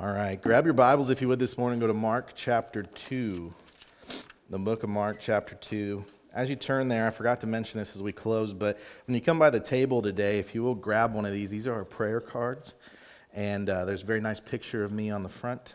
All right, grab your Bibles if you would this morning. Go to Mark chapter 2, the book of Mark chapter 2. As you turn there, I forgot to mention this as we close, but when you come by the table today, if you will grab one of these are our prayer cards, and there's a very nice picture of me on the front.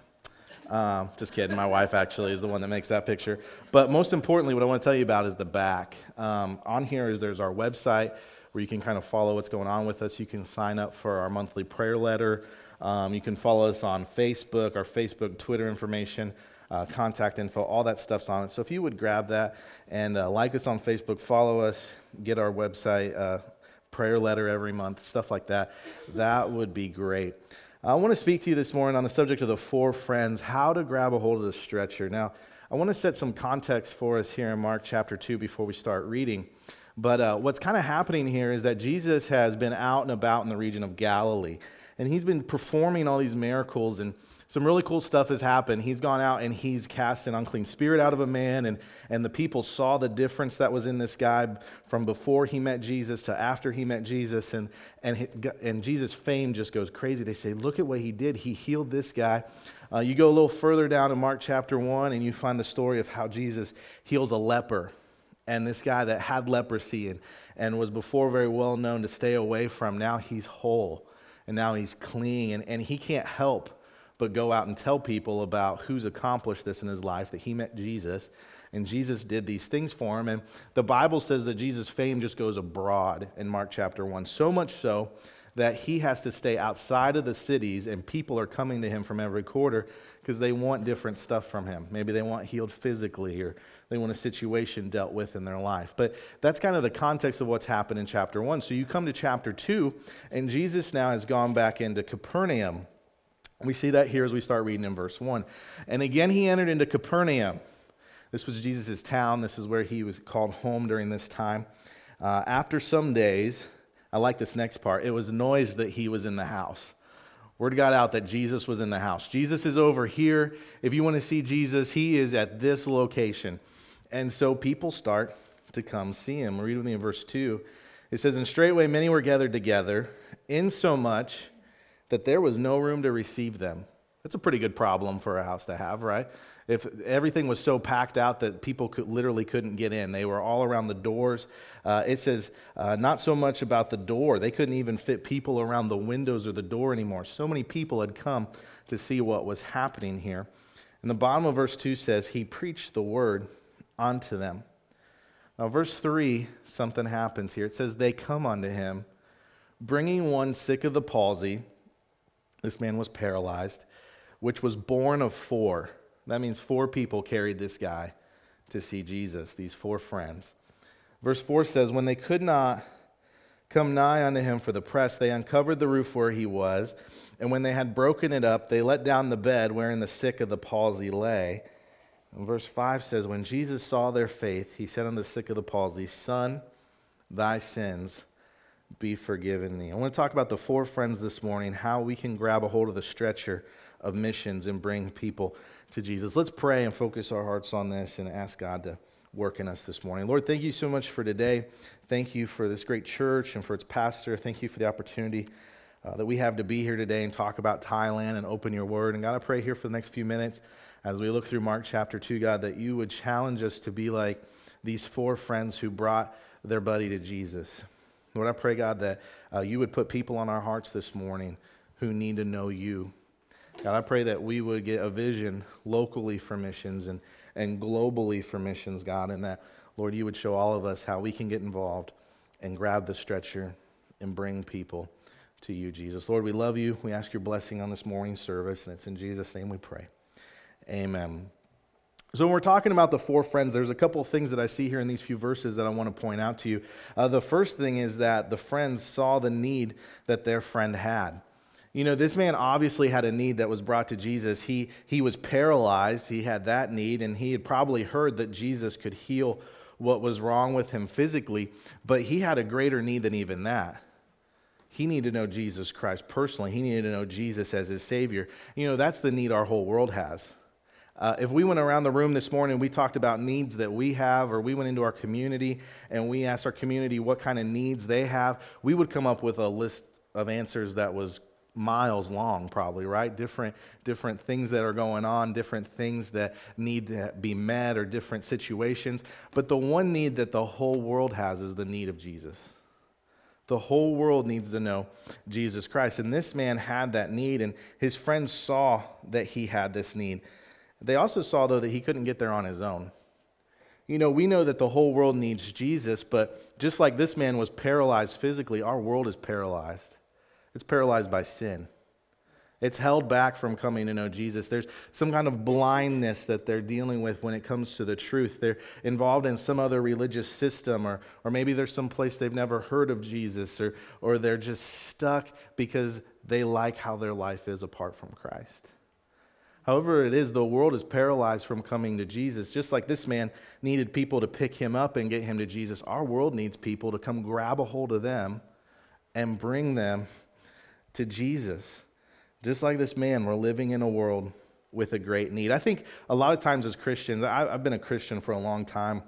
Just kidding, my wife actually is the one that makes that picture. But most importantly, what I want to tell you about is the back. On here there's our website where you can kind of follow what's going on with us. You can sign up for our monthly prayer letter. You can follow us on Facebook, our Facebook, Twitter information, contact info, all that stuff's on it. So if you would grab that and like us on Facebook, follow us, get our website, prayer letter every month, stuff like that, that would be great. I want to speak to you this morning on the subject of the four friends, how to grab a hold of the stretcher. Now, I want to set some context for us here in Mark chapter 2 before we start reading. But what's kind of happening here is that Jesus has been out and about in the region of Galilee. And he's been performing all these miracles, and some really cool stuff has happened. He's gone out and he's cast an unclean spirit out of a man, and the people saw the difference that was in this guy from before he met Jesus to after he met Jesus, and Jesus' fame just goes crazy. They say, look at what he did. He healed this guy. You go a little further down in Mark chapter 1, and you find the story of how Jesus heals a leper. And this guy that had leprosy and was before very well known to stay away from, now he's whole. And now he's clean, and he can't help but go out and tell people about who's accomplished this in his life, that he met Jesus, and Jesus did these things for him. And the Bible says that Jesus' fame just goes abroad in Mark chapter 1, so much so that he has to stay outside of the cities, and people are coming to him from every quarter because they want different stuff from him. Maybe they want healed physically, or they want a situation dealt with in their life. But that's kind of the context of what's happened in chapter 1. So you come to chapter 2, and Jesus now has gone back into Capernaum. We see that here as we start reading in verse 1. And again he entered into Capernaum. This was Jesus' town. This is where he was called home during this time. After some days, I like this next part, it was noised that he was in the house. Word got out that Jesus was in the house. Jesus is over here. If you want to see Jesus, he is at this location. And so people start to come see him. Read with me in verse 2. It says, and straightway many were gathered together, insomuch that there was no room to receive them. That's a pretty good problem for a house to have, right? If everything was so packed out that people literally couldn't get in. They were all around the doors. It says not so much about the door. They couldn't even fit people around the windows or the door anymore. So many people had come to see what was happening here. And the bottom of verse 2 says, he preached the word unto them. Now verse 3, something happens here. It says, they come unto him, bringing one sick of the palsy. This man was paralyzed, which was born of four. That means four people carried this guy to see Jesus, these four friends. Verse 4 says, when they could not come nigh unto him for the press, they uncovered the roof where he was, and when they had broken it up, they let down the bed wherein the sick of the palsy lay. And verse 5 says, when Jesus saw their faith, he said unto the sick of the palsy, son, thy sins be forgiven thee. I want to talk about the four friends this morning, how we can grab a hold of the stretcher of missions and bring people to Jesus. Let's pray and focus our hearts on this and ask God to work in us this morning. Lord, thank you so much for today. Thank you for this great church and for its pastor. Thank you for the opportunity that we have to be here today and talk about Thailand and open your word. And God, I pray here for the next few minutes as we look through Mark chapter 2, God, that you would challenge us to be like these four friends who brought their buddy to Jesus. Lord, I pray, God, that you would put people on our hearts this morning who need to know you. God, I pray that we would get a vision locally for missions and globally for missions, God, and that, Lord, you would show all of us how we can get involved and grab the stretcher and bring people to you, Jesus. Lord, we love you. We ask your blessing on this morning's service, and it's in Jesus' name we pray. Amen. So when we're talking about the four friends, there's a couple of things that I see here in these few verses that I want to point out to you. The first thing is that the friends saw the need that their friend had. You know, this man obviously had a need that was brought to Jesus. He was paralyzed. He had that need, and he had probably heard that Jesus could heal what was wrong with him physically, but he had a greater need than even that. He needed to know Jesus Christ personally. He needed to know Jesus as his Savior. You know, that's the need our whole world has. If we went around the room this morning and we talked about needs that we have, or we went into our community and we asked our community what kind of needs they have, we would come up with a list of answers that was miles long, probably, right? Different things that are going on, different things that need to be met, or different situations. But the one need that the whole world has is the need of Jesus. The whole world needs to know Jesus Christ. And this man had that need, and his friends saw that he had this need. They also saw, though, that he couldn't get there on his own. You know, we know that the whole world needs Jesus, but just like this man was paralyzed physically, our world is paralyzed. It's paralyzed by sin. It's held back from coming to know Jesus. There's some kind of blindness that they're dealing with when it comes to the truth. They're involved in some other religious system, or maybe there's some place they've never heard of Jesus, or they're just stuck because they like how their life is apart from Christ. However it is, the world is paralyzed from coming to Jesus. Just like this man needed people to pick him up and get him to Jesus, our world needs people to come grab a hold of them and bring them to Jesus. Just like this man, we're living in a world with a great need. I think a lot of times as Christians, I've been a Christian for a long time,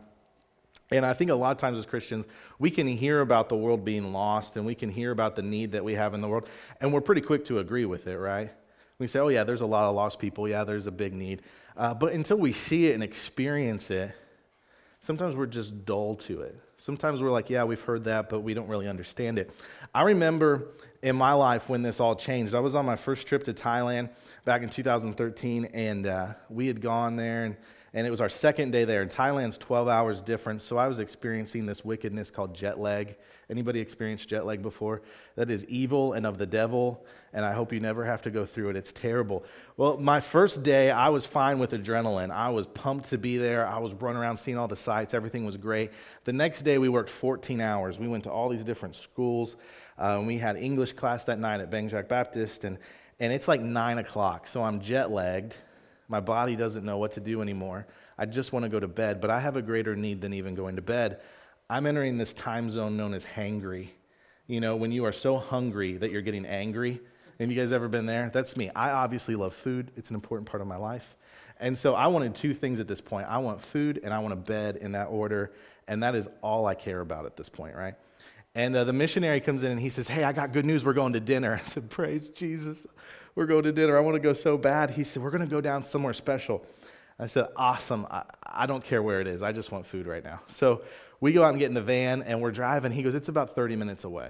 and I think a lot of times as Christians, we can hear about the world being lost, and we can hear about the need that we have in the world, and we're pretty quick to agree with it, right? We say, oh yeah, there's a lot of lost people. Yeah, there's a big need. But until we see it and experience it, sometimes we're just dull to it. Sometimes we're like, yeah, we've heard that, but we don't really understand it. I remember in my life when this all changed. I was on my first trip to Thailand back in 2013, and we had gone there, and it was our second day there. And Thailand's 12 hours difference, so I was experiencing this wickedness called jet lag. Anybody experienced jet lag before? That is evil and of the devil, and I hope you never have to go through it. It's terrible. Well, my first day, I was fine with adrenaline. I was pumped to be there. I was running around seeing all the sights. Everything was great. The next day, we worked 14 hours. We went to all these different schools. We had English class that night at Bangkok Baptist, and it's like 9 o'clock, so I'm jet lagged. My body doesn't know what to do anymore. I just want to go to bed, but I have a greater need than even going to bed. I'm entering this time zone known as hangry. You know, when you are so hungry that you're getting angry. Have you guys ever been there? That's me. I obviously love food. It's an important part of my life. And so I wanted two things at this point. I want food and I want a bed in that order, and that is all I care about at this point, right? And the missionary comes in and he says, hey, I got good news. We're going to dinner. I said, praise Jesus. We're going to dinner. I want to go so bad. He said, we're going to go down somewhere special. I said, awesome. I don't care where it is. I just want food right now. So we go out and get in the van, and we're driving. He goes, it's about 30 minutes away.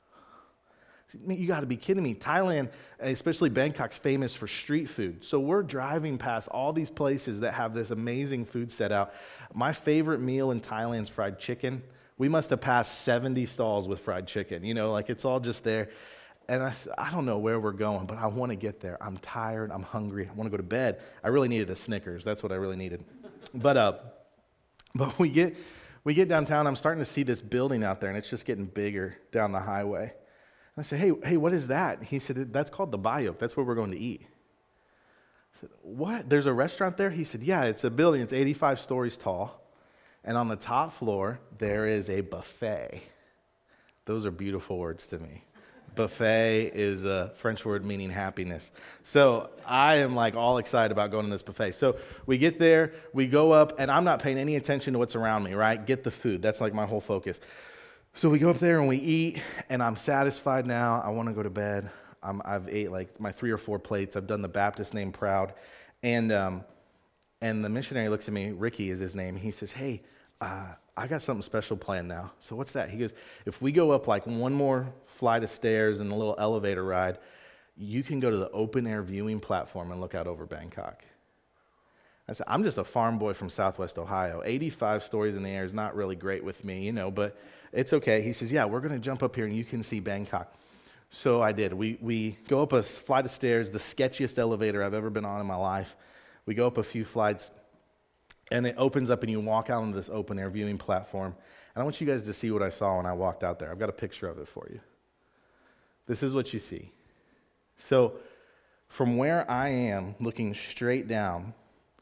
I said, you got to be kidding me. Thailand, especially Bangkok's famous for street food. So we're driving past all these places that have this amazing food set out. My favorite meal in Thailand is fried chicken. We must have passed 70 stalls with fried chicken. You know, like it's all just there. And I said, I don't know where we're going, but I want to get there. I'm tired. I'm hungry. I want to go to bed. I really needed a Snickers. That's what I really needed. But we get downtown. I'm starting to see this building out there, and it's just getting bigger down the highway. And I said, hey, what is that? He said, that's called the Bayok. That's where we're going to eat. I said, what? There's a restaurant there? He said, yeah, it's a building. It's 85 stories tall. And on the top floor, there is a buffet. Those are beautiful words to me. Buffet is a French word meaning happiness. So I am like all excited about going to this buffet. So we get there, we go up, and I'm not paying any attention to what's around me, right? Get the food. That's like my whole focus. So we go up there and we eat, and I'm satisfied now. I want to go to bed. I've ate like my 3 or 4 plates. I've done the Baptist name proud. And the missionary looks at me, Ricky is his name. He says, hey, I got something special planned now. So what's that? He goes, if we go up like one more flight of stairs and a little elevator ride, you can go to the open air viewing platform and look out over Bangkok. I said, I'm just a farm boy from Southwest Ohio. 85 stories in the air is not really great with me, you know, but it's okay. He says, yeah, we're going to jump up here and you can see Bangkok. So I did. We go up a flight of stairs, the sketchiest elevator I've ever been on in my life. We go up a few flights, and it opens up, and you walk out onto this open-air viewing platform. And I want you guys to see what I saw when I walked out there. I've got a picture of it for you. This is what you see. So from where I am, looking straight down,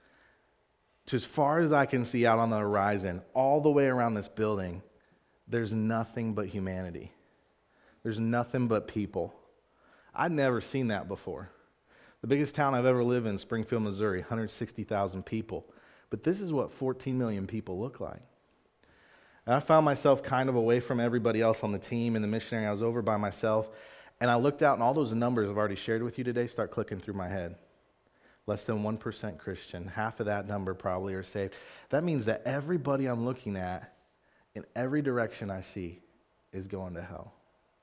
to as far as I can see out on the horizon, all the way around this building, there's nothing but humanity. There's nothing but people. I'd never seen that before. The biggest town I've ever lived in, Springfield, Missouri, 160,000 people. But this is what 14 million people look like. And I found myself kind of away from everybody else on the team and the missionary. I was over by myself. And I looked out, and all those numbers I've already shared with you today start clicking through my head. Less than 1% Christian. Half of that number probably are saved. That means that everybody I'm looking at, in every direction I see, is going to hell.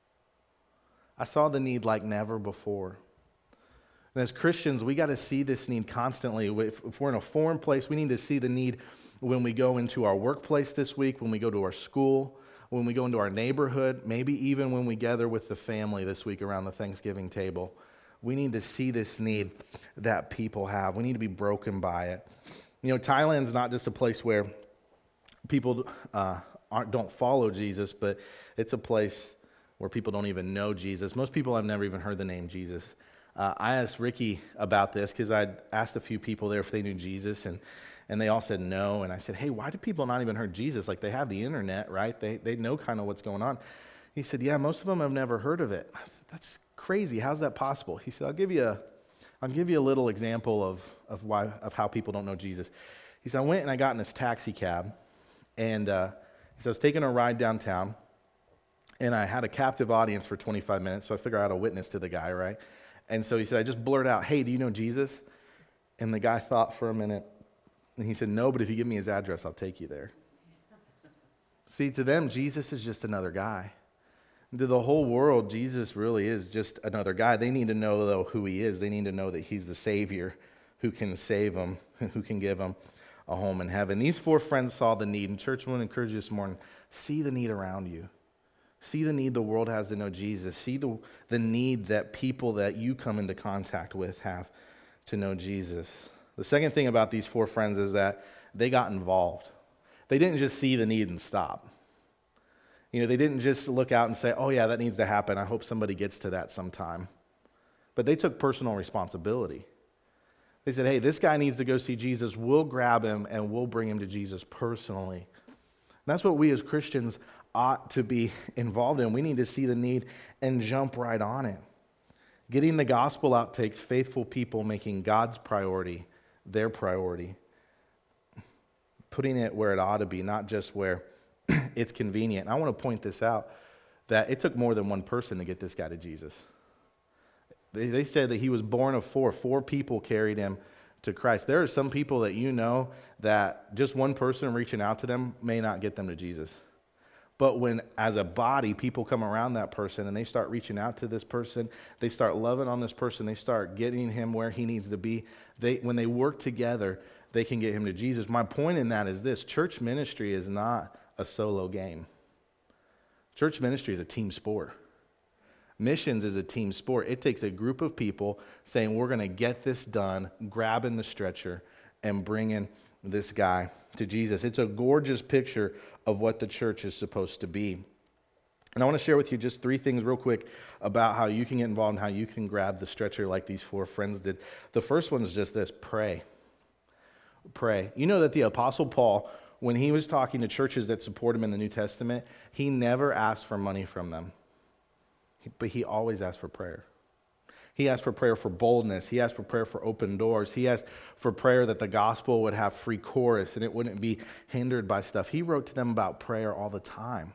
I saw the need like never before. And as Christians, we got to see this need constantly. If we're in a foreign place, we need to see the need when we go into our workplace this week, when we go to our school, when we go into our neighborhood, maybe even when we gather with the family this week around the Thanksgiving table. We need to see this need that people have. We need to be broken by it. You know, Thailand's not just a place where people don't follow Jesus, but it's a place where people don't even know Jesus. Most people have never even heard the name Jesus. I asked Ricky about this because I'd asked a few people there if they knew Jesus, and they all said no. And I said, hey, why do people not even heard Jesus? Like, they have the internet, right? They know kind of what's going on. He said, yeah, most of them have never heard of it. That's crazy. How's that possible? He said, I'll give you a little example of how people don't know Jesus. He said, I went and I got in this taxi cab, and he said, I was taking a ride downtown, and I had a captive audience for 25 minutes, so I figured out a witness to the guy, right? And so he said, I just blurted out, hey, do you know Jesus? And the guy thought for a minute, and he said, no, but if you give me his address, I'll take you there. See, to them, Jesus is just another guy. To the whole world, Jesus really is just another guy. They need to know, though, who he is. They need to know that he's the Savior who can save them, who can give them a home in heaven. These 4 friends saw the need, and church, I want to encourage you this morning, see the need around you. See the need the world has to know Jesus. See the need that people that you come into contact with have to know Jesus. The second thing about these 4 friends is that they got involved. They didn't just see the need and stop. You know, they didn't just look out and say, oh yeah, that needs to happen. I hope somebody gets to that sometime. But they took personal responsibility. They said, hey, this guy needs to go see Jesus. We'll grab him and we'll bring him to Jesus personally. And that's what we as Christians ought to be involved in. We need to see the need and jump right on it. Getting the gospel out takes faithful people making God's priority their priority. Putting it where it ought to be, not just where it's convenient. And I want to point this out, that it took more than one person to get this guy to Jesus. They said that he was born of 4. 4 people carried him to Christ. There are some people that you know that just one person reaching out to them may not get them to Jesus. But when, as a body, people come around that person and they start reaching out to this person, they start loving on this person, they start getting him where he needs to be, when they work together, they can get him to Jesus. My point in that is this: church ministry is not a solo game. Church ministry is a team sport. Missions is a team sport. It takes a group of people saying, we're going to get this done, grabbing the stretcher, and bringing this guy to Jesus. It's a gorgeous picture of what the church is supposed to be. And I want to share with you just 3 things real quick about how you can get involved and how you can grab the stretcher like these 4 friends did. The first one is just this: pray. Pray. You know that the Apostle Paul, when he was talking to churches that support him in the New Testament, he never asked for money from them, but he always asked for prayer. He asked for prayer for boldness. He asked for prayer for open doors. He asked for prayer that the gospel would have free chorus and it wouldn't be hindered by stuff. He wrote to them about prayer all the time.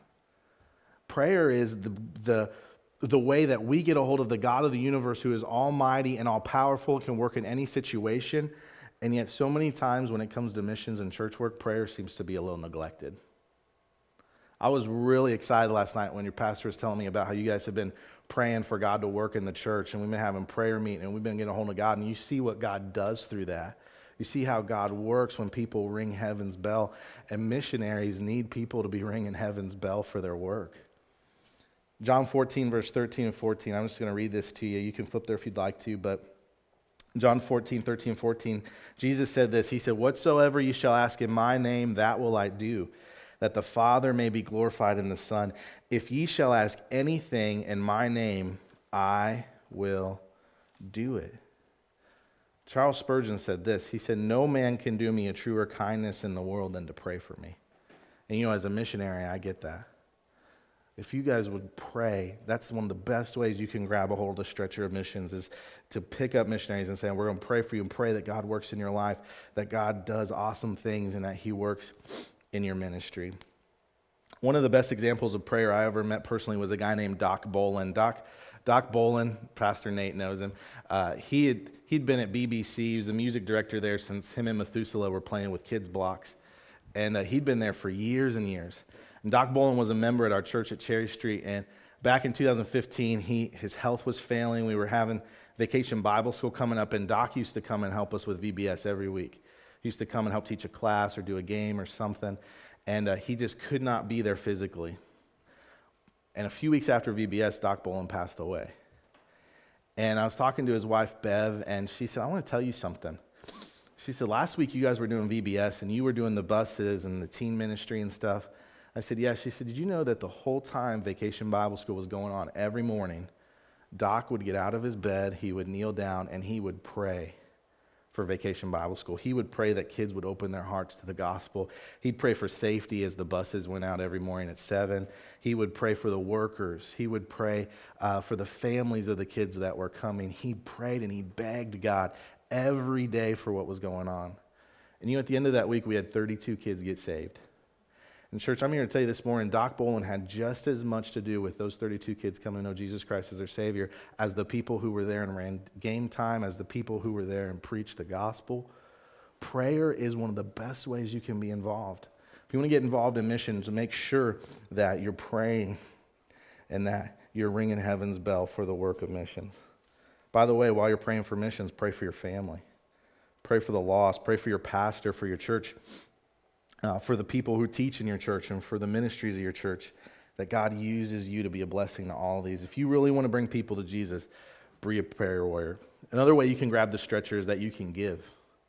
Prayer is the way that we get a hold of the God of the universe, who is almighty and all-powerful, can work in any situation. And yet so many times when it comes to missions and church work, prayer seems to be a little neglected. I was really excited last night when your pastor was telling me about how you guys have been praying for God to work in the church, and we've been having prayer meeting, and we've been getting a hold of God, and you see what God does through that. You see how God works when people ring heaven's bell, and missionaries need people to be ringing heaven's bell for their work. John 14, verse 13 and 14, I'm just going to read this to you. You can flip there if you'd like to, but John 14, 13, 14, Jesus said this. He said, whatsoever you shall ask in my name, that will I do, that the Father may be glorified in the Son. If ye shall ask anything in my name, I will do it. Charles Spurgeon said this. He said, no man can do me a truer kindness in the world than to pray for me. And you know, as a missionary, I get that. If you guys would pray, that's one of the best ways you can grab a hold of the stretcher of missions, is to pick up missionaries and say, we're going to pray for you, and pray that God works in your life, that God does awesome things, and that he works in your ministry. One of the best examples of prayer I ever met personally was a guy named Doc Bolin. Doc Doc Bolin, Pastor Nate knows him. He'd been at BBC. He was the music director there since him and Methuselah were playing with kids' blocks. And he'd been there for years and years. And Doc Bolin was a member at our church at Cherry Street. And back in 2015, his health was failing. We were having Vacation Bible School coming up, and Doc used to come and help us with VBS every week. He used to come and help teach a class or do a game or something. And he just could not be there physically. And a few weeks after VBS, Doc Bolin passed away. And I was talking to his wife, Bev, and she said, I want to tell you something. She said, last week you guys were doing VBS, and you were doing the buses and the teen ministry and stuff. I said, yeah. She said, did you know that the whole time Vacation Bible School was going on, every morning, Doc would get out of his bed, he would kneel down, and he would pray for Vacation Bible School. He would pray that kids would open their hearts to the gospel. He'd pray for safety as the buses went out every morning at 7. He would pray for the workers. He would pray for the families of the kids that were coming. He prayed and he begged God every day for what was going on. And at the end of that week, we had 32 kids get saved. And church, I'm here to tell you this morning, Doc Bolin had just as much to do with those 32 kids coming to know Jesus Christ as their Savior as the people who were there and ran game time, as the people who were there and preached the gospel. Prayer is one of the best ways you can be involved. If you want to get involved in missions, make sure that you're praying and that you're ringing heaven's bell for the work of missions. By the way, while you're praying for missions, pray for your family. Pray for the lost. Pray for your pastor, for your church. For the people who teach in your church and for the ministries of your church, that God uses you to be a blessing to all of these. If you really want to bring people to Jesus, be a prayer warrior. Another way you can grab the stretcher is that you can give.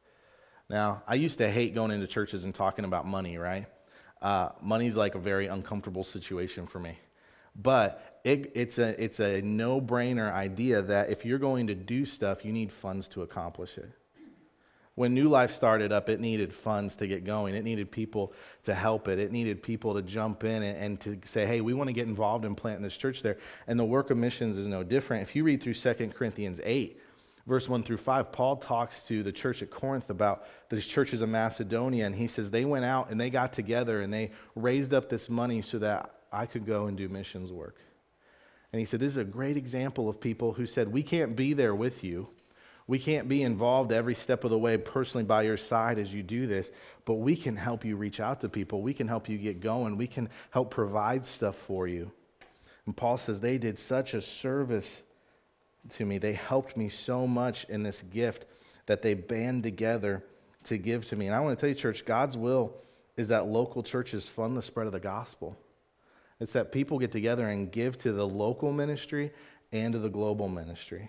Now, I used to hate going into churches and talking about money, right? Money's like a very uncomfortable situation for me. But it's a no-brainer idea that if you're going to do stuff, you need funds to accomplish it. When New Life started up, it needed funds to get going. It needed people to help it. It needed people to jump in and to say, hey, we want to get involved in planting this church there. And the work of missions is no different. If you read through 2 Corinthians 8, verse 1 through 5, Paul talks to the church at Corinth about these churches of Macedonia, and he says they went out and they got together and they raised up this money so that I could go and do missions work. And he said, this is a great example of people who said, we can't be there with you. We can't be involved every step of the way personally by your side as you do this, but we can help you reach out to people. We can help you get going. We can help provide stuff for you. And Paul says they did such a service to me. They helped me so much in this gift that they band together to give to me. And I want to tell you, church, God's will is that local churches fund the spread of the gospel. It's that people get together and give to the local ministry and to the global ministry.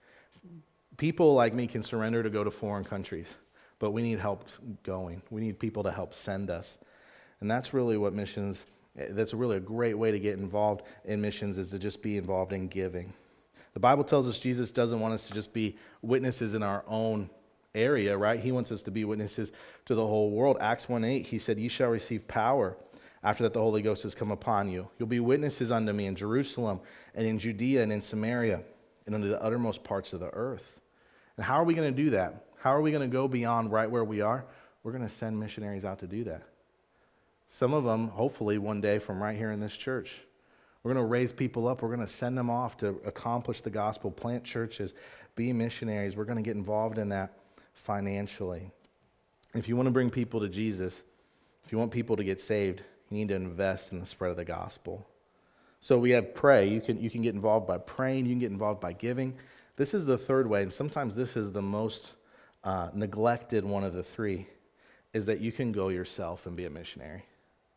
People like me can surrender to go to foreign countries, but we need help going. We need people to help send us. And that's really what missions, that's really a great way to get involved in missions, is to just be involved in giving. The Bible tells us Jesus doesn't want us to just be witnesses in our own area, right? He wants us to be witnesses to the whole world. Acts 1:8, he said, "Ye shall receive power after that the Holy Ghost has come upon you. You'll be witnesses unto me in Jerusalem and in Judea and in Samaria and unto the uttermost parts of the earth." And how are we going to do that? How are we going to go beyond right where we are? We're going to send missionaries out to do that. Some of them, hopefully, one day from right here in this church. We're going to raise people up. We're going to send them off to accomplish the gospel, plant churches, be missionaries. We're going to get involved in that financially. If you want to bring people to Jesus, if you want people to get saved, you need to invest in the spread of the gospel. So we have pray. You can get involved by praying. You can get involved by giving. This is the third way, and sometimes this is the most neglected one of the three, is that you can go yourself and be a missionary.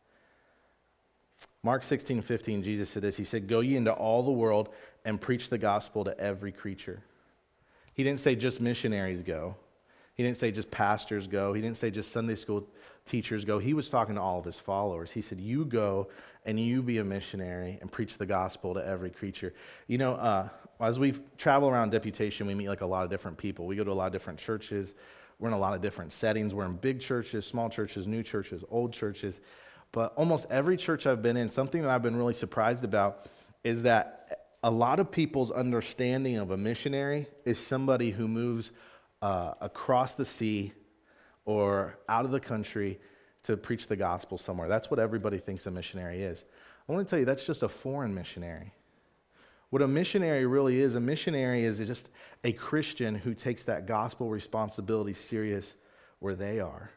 Mark 16:15, Jesus said this. He said, "Go ye into all the world and preach the gospel to every creature." He didn't say just missionaries go. He didn't say just pastors go. He didn't say just Sunday school teachers go. He was talking to all of his followers. He said, you go and you be a missionary and preach the gospel to every creature. You know, as we travel around Deputation, we meet like a lot of different people. We go to a lot of different churches. We're in a lot of different settings. We're in big churches, small churches, new churches, old churches. But almost every church I've been in, something that I've been really surprised about is that a lot of people's understanding of a missionary is somebody who moves across the sea or out of the country to preach the gospel somewhere. That's what everybody thinks a missionary is. I want to tell you, that's just a foreign missionary. What a missionary is just a Christian who takes that gospel responsibility serious where they are.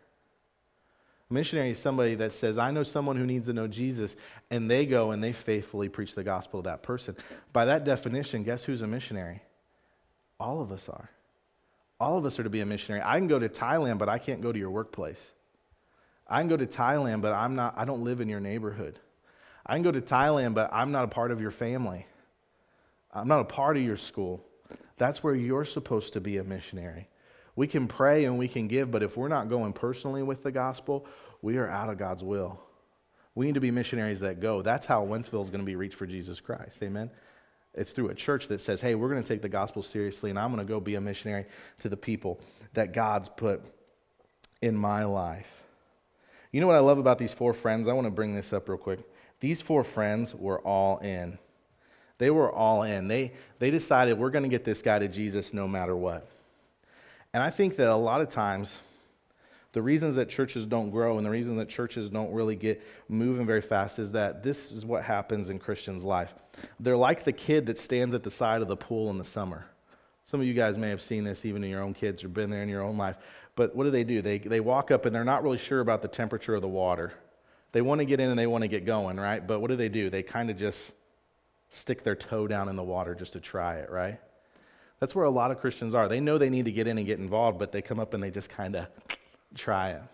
A missionary is somebody that says, I know someone who needs to know Jesus, and they go and they faithfully preach the gospel to that person. By that definition, guess who's a missionary? All of us are. All of us are to be a missionary. I can go to Thailand, but I can't go to your workplace. I can go to Thailand, but I don't live in your neighborhood. I can go to Thailand, but I'm not a part of your family. I'm not a part of your school. That's where you're supposed to be a missionary. We can pray and we can give, but if we're not going personally with the gospel, we are out of God's will. We need to be missionaries that go. That's how Wentzville is going to be reached for Jesus Christ. Amen? It's through a church that says, hey, we're going to take the gospel seriously, and I'm going to go be a missionary to the people that God's put in my life. You know what I love about these 4 friends? I want to bring this up real quick. These 4 friends were all in. They were all in. They decided we're going to get this guy to Jesus no matter what. And I think that a lot of times, the reasons that churches don't grow and the reason that churches don't really get moving very fast is that this is what happens in Christians' life. They're like the kid that stands at the side of the pool in the summer. Some of you guys may have seen this even in your own kids or been there in your own life. But what do? They walk up and they're not really sure about the temperature of the water. They want to get in and they want to get going, right? But what do? They kind of just stick their toe down in the water just to try it, right? That's where a lot of Christians are. They know they need to get in and get involved, but they come up and they just kind of try it.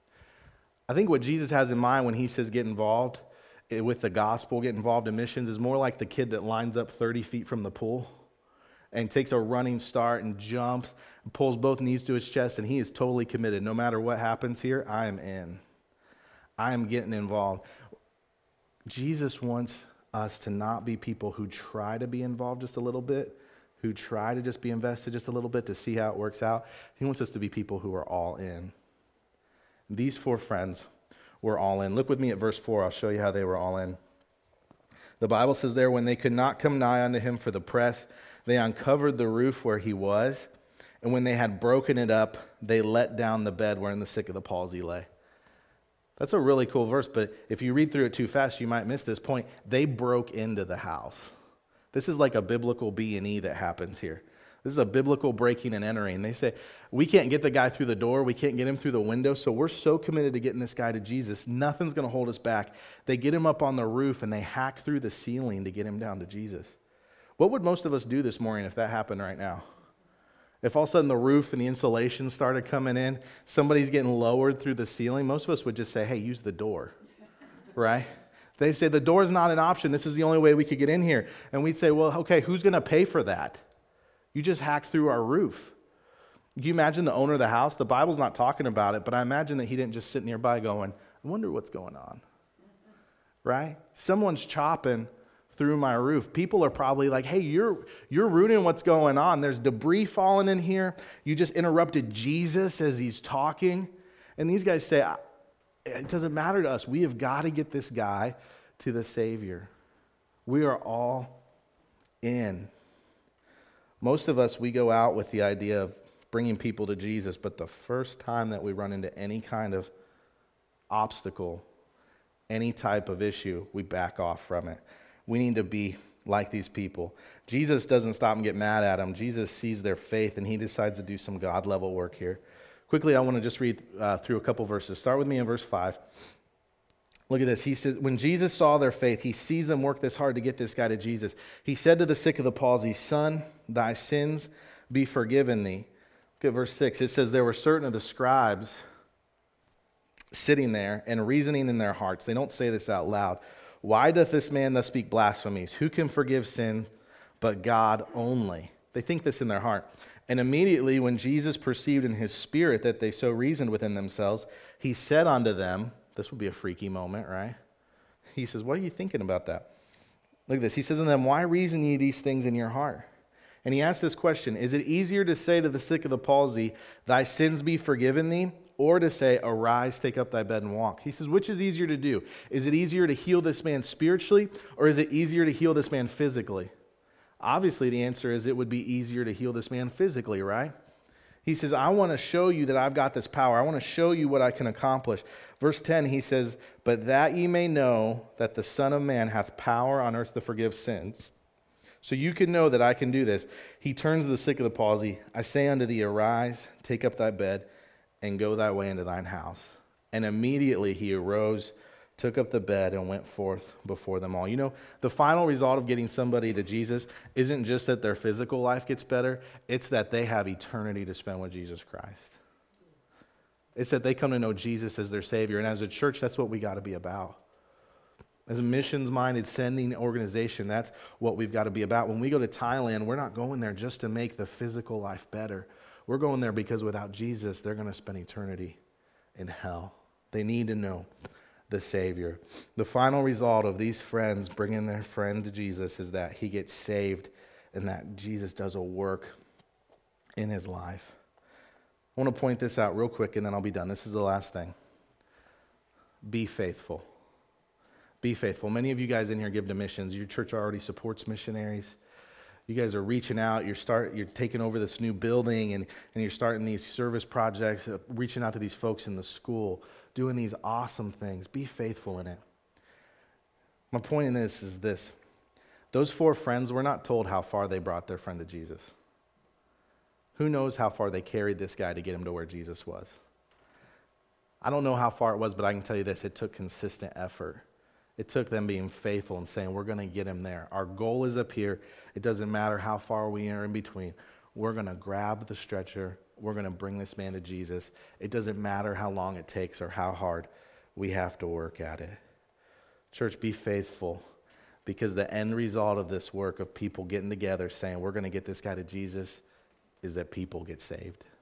I think what Jesus has in mind when he says get involved with the gospel, get involved in missions, is more like the kid that lines up 30 feet from the pool and takes a running start and jumps and pulls both knees to his chest, and he is totally committed. No matter what happens here, I am in. I am getting involved. Jesus wants us to not be people who try to be involved just a little bit, who try to just be invested just a little bit to see how it works out. He wants us to be people who are all in. These 4 friends were all in. Look with me at verse 4. I'll show you how they were all in. The Bible says there, when they could not come nigh unto him for the press, they uncovered the roof where he was, and when they had broken it up, they let down the bed wherein the sick of the palsy lay. That's a really cool verse, but if you read through it too fast, you might miss this point. They broke into the house. This is like a biblical B&E that happens here. This is a biblical breaking and entering. They say, we can't get the guy through the door. We can't get him through the window, so we're so committed to getting this guy to Jesus. Nothing's going to hold us back. They get him up on the roof, and they hack through the ceiling to get him down to Jesus. What would most of us do this morning if that happened right now? If all of a sudden the roof and the insulation started coming in, somebody's getting lowered through the ceiling, most of us would just say, hey, use the door, right? They say the door's not an option. This is the only way we could get in here. And we'd say, well, okay, who's going to pay for that? You just hacked through our roof. Can you imagine the owner of the house? The Bible's not talking about it, but I imagine that he didn't just sit nearby going, I wonder what's going on, right? Someone's chopping through my roof. People are probably like, hey, you're ruining what's going on. There's debris falling in here. You just interrupted Jesus as he's talking. And these guys say, it doesn't matter to us. We have got to get this guy to the Savior. We are all in. Most of us, we go out with the idea of bringing people to Jesus, but the first time that we run into any kind of obstacle, any type of issue, we back off from it. We need to be like these people. Jesus doesn't stop and get mad at them. Jesus sees their faith, and he decides to do some God-level work here. Quickly, I want to just read through a couple verses. Start with me in verse 5. Look at this. He says, when Jesus saw their faith, he sees them work this hard to get this guy to Jesus. He said to the sick of the palsy, Son, thy sins be forgiven thee. Look at verse 6. It says, there were certain of the scribes sitting there and reasoning in their hearts. They don't say this out loud. Why doth this man thus speak blasphemies? Who can forgive sin but God only? They think this in their heart. And immediately when Jesus perceived in his spirit that they so reasoned within themselves, he said unto them, this would be a freaky moment, right? He says, what are you thinking about that? Look at this. He says unto them, why reason ye these things in your heart? And he asks this question, is it easier to say to the sick of the palsy, thy sins be forgiven thee, or to say, arise, take up thy bed and walk? He says, which is easier to do? Is it easier to heal this man spiritually, or is it easier to heal this man physically? Obviously, the answer is it would be easier to heal this man physically, right? He says, I want to show you that I've got this power. I want to show you what I can accomplish. Verse 10, he says, but that ye may know that the Son of Man hath power on earth to forgive sins. So you can know that I can do this. He turns the sick of the palsy. I say unto thee, arise, take up thy bed, and go thy way into thine house. And immediately he arose, took up the bed, and went forth before them all. You know, the final result of getting somebody to Jesus isn't just that their physical life gets better, it's that they have eternity to spend with Jesus Christ. It's that they come to know Jesus as their Savior. And as a church, that's what we got to be about. As a missions-minded sending organization, that's what we've got to be about. When we go to Thailand, we're not going there just to make the physical life better. We're going there because without Jesus, they're going to spend eternity in hell. They need to know the Savior. The final result of these friends bringing their friend to Jesus is that he gets saved and that Jesus does a work in his life. I want to point this out real quick and then I'll be done. This is the last thing. Be faithful. Be faithful. Many of you guys in here give to missions. Your church already supports missionaries. You guys are reaching out. You're taking over this new building and you're starting these service projects, reaching out to these folks in the school, doing these awesome things. Be faithful in it. My point in this is this. Those 4 friends were not told how far they brought their friend to Jesus. Who knows how far they carried this guy to get him to where Jesus was? I don't know how far it was, but I can tell you this. It took consistent effort. It took them being faithful and saying, we're going to get him there. Our goal is up here. It doesn't matter how far we are in between. We're going to grab the stretcher. We're going to bring this man to Jesus. It doesn't matter how long it takes or how hard we have to work at it. Church, be faithful, because the end result of this work of people getting together saying, we're going to get this guy to Jesus, is that people get saved.